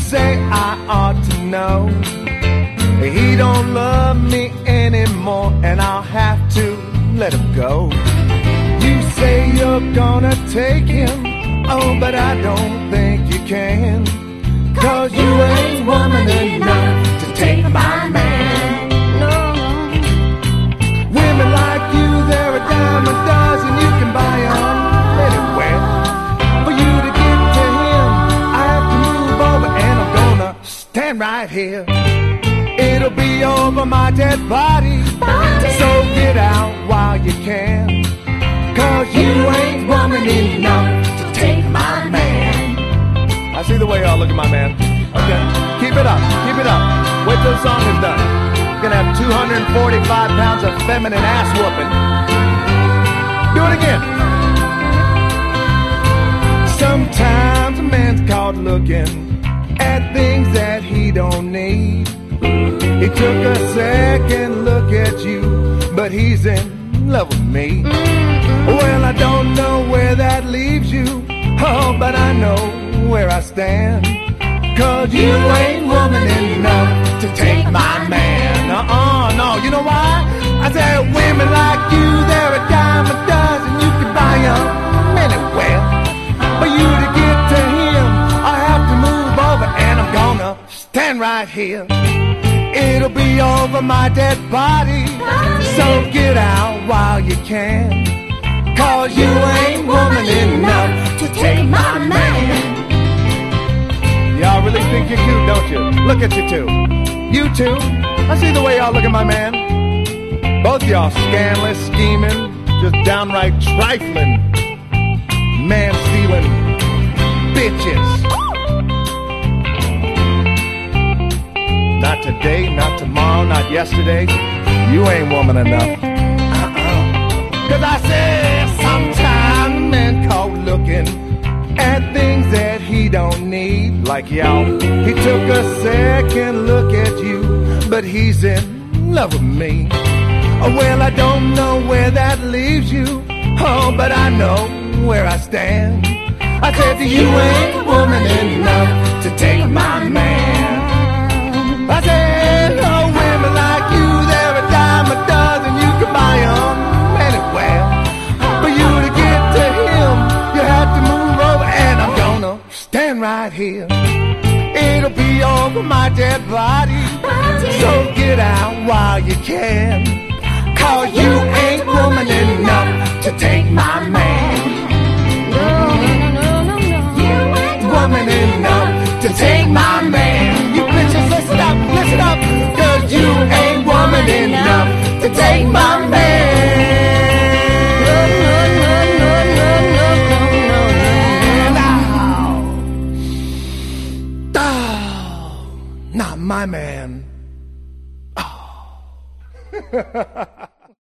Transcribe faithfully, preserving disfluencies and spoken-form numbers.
say I ought to know he don't love me anymore, and I'll have to let him go. You say you're gonna take him, oh, but I don't think you can, 'cause you ain't woman enough to take my man. No, Women like you, they're a dime a dozen, you can buy them anywhere. For you to get to him, I have to move over, and I'm gonna stand right here. It'll be over my dead body, so get out while you can, 'cause you ain't woman enough to take my man. I see the way y'all look at my man. Okay, keep it up, keep it up. Wait till the song is done. You're gonna have two hundred forty-five pounds of feminine ass whooping. Do it again. Sometimes a man's caught looking at things that he don't need. He took a second look at you, but he's in love with me. Well, I don't know where that leaves you, oh, but I know where I stand, 'cause you ain't woman enough to take my man. Uh-uh, no, you know why? I said women like you, they're a dime a dozen, you can buy them anywhere. For you to get to him, I have to move over, and I'm gonna stand right here. It'll be over my dead body, so get out while you can, 'cause you ain't woman enough to take my man. Y'all really think you're cute, don't you? Look at you two. You two. I see the way y'all look at my man. Both y'all scandalous, scheming, just downright trifling, man-stealing bitches. Not today, not tomorrow, not yesterday. You ain't woman enough. Uh-uh. 'Cause I said sometimes men caught looking at things that he don't need, like y'all. He took a second look at you, but he's in love with me. Oh, well, I don't know where that leaves you, oh, but I know where I stand. I said you ain't woman enough to take my man. I said, oh, women like you, they're a dime a dozen, you can buy them anywhere. For you to get to him, you have to move over, and I'm gonna stand right here. It'll be over my dead body, so get out while you can, 'cause you ain't woman enough to take my man. no, no, no, no. You ain't woman enough to take my man. You bitches, listen up, listen up, 'cause you ain't woman enough to take my man. No, no, no, no, no, no, no, no. Oh, not my man. Oh.